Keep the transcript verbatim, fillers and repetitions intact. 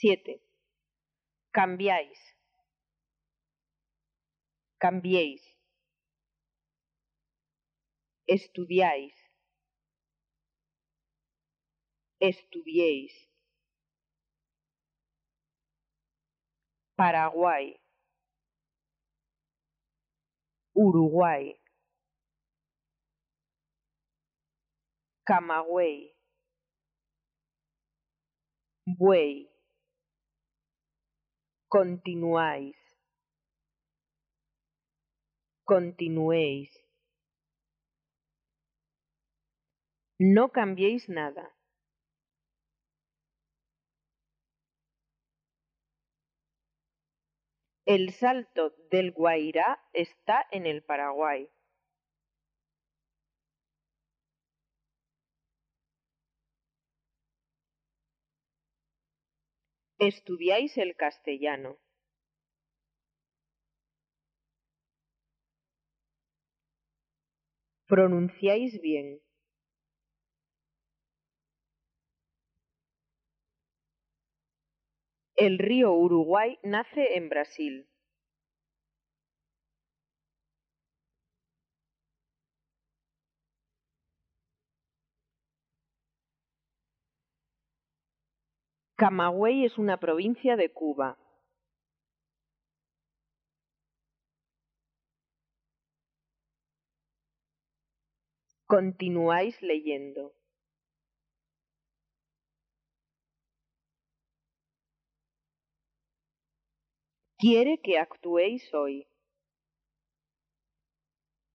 siete. Cambiáis. Cambiéis. Estudiáis. Estudiéis. Paraguay. Uruguay. Camagüey. Buey. Continuáis. Continuéis. No cambiéis nada. El Salto del Guairá está en el Paraguay. Estudiáis el castellano. Pronunciáis bien. El río Uruguay nace en Brasil. Camagüey es una provincia de Cuba. Continuáis leyendo. Quiere que actuéis hoy.